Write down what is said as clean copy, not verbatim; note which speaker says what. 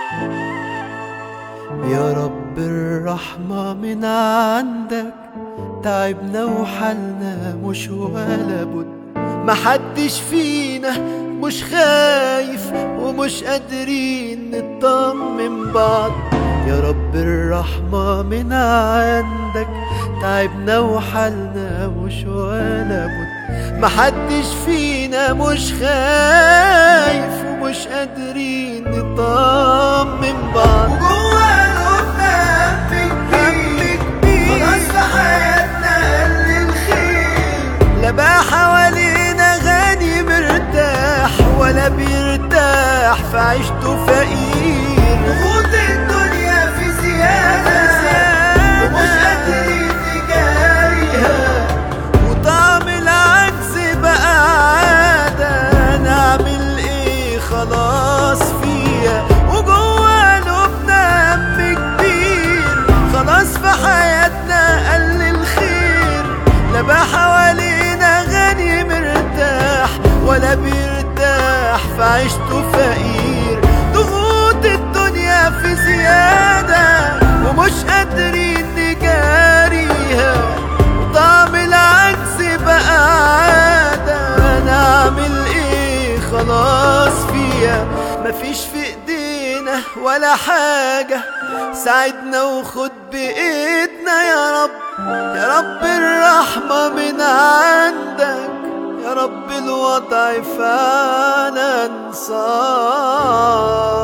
Speaker 1: يا رب الرحمة من عندك، تعبنا وحالنا مش ولا بد، محدش فينا مش خايف ومش قادرين نطمن بعض. يا رب الرحمة من عندك، تعبنا وحالنا مش ولا بد، محدش فينا مش خايف ومش قادرين نطمن بعض. لا بقى حوالينا غني مرتاح ولا بيرتاح في عيشته فقير.
Speaker 2: ضغوط الدنيا في زيادة ومش قادرين نجاريها،
Speaker 1: وطعم العجز بقى عادة، نعمل ايه خلاص فيها. وجوه قلوبنا هم كبير، خلاص في حياتنا قل الخير. لا بقى حوالينا غني مرتاح ولا بيرتاح في عيشته فقير. ضغوط الدنيا في زيادة ومش قادرين نجاريها، وطعم العجز بقى عادة، نعمل ايه خلاص فيها. مفيش في ايدينا ولا حاجة، ساعدنا وخد بإيدنا يا رب. يا رب الرحمة من عندك، يا رب الوضع فعلا صعب.